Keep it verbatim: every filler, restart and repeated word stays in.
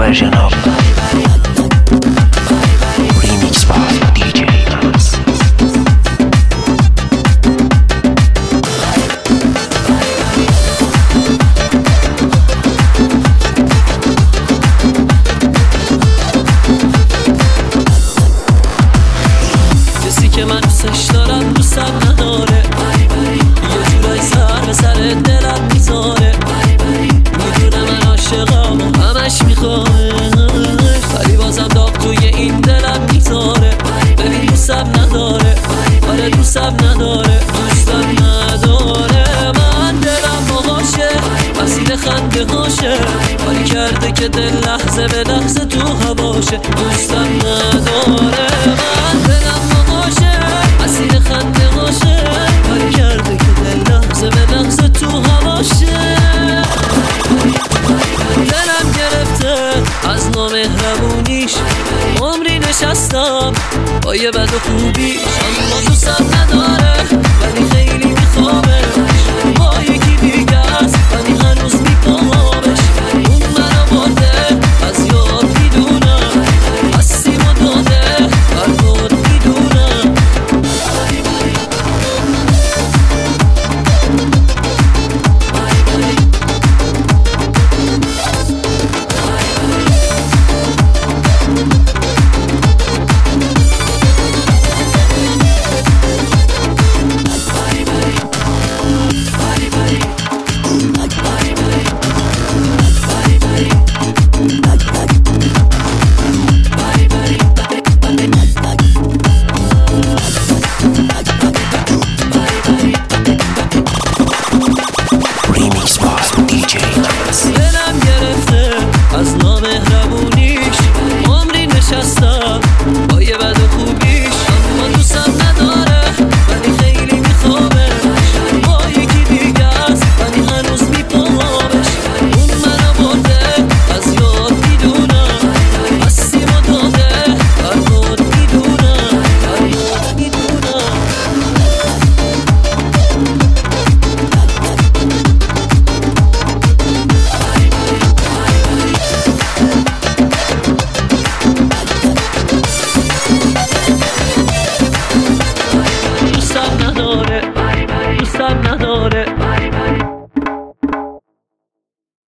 version of remix by دی جی Max. کسی که من دوستش دارم دوستم نداره، یه جورایی سر به سر دلم میذاره. میدونه من عاشقم و همش میخوامش، ولی بازم داغ توی این دلم میذاره. ببین دوستم نداره، آره دوستم نداره، دوستم نداره. من دلم باهاشه، وسیله خنده هاشه، ولی کرده که دل لحظه به لحظه تو هواشه. دوستم نداره، من دلم باهاشه، وسیله خنده هاشه، ولی کرده که دل لحظه به لحظه تو هواشه. دلم گرفته از نامهربونیش، عمری نشستم با یه بد و خوبیش، اما دوستم نداره.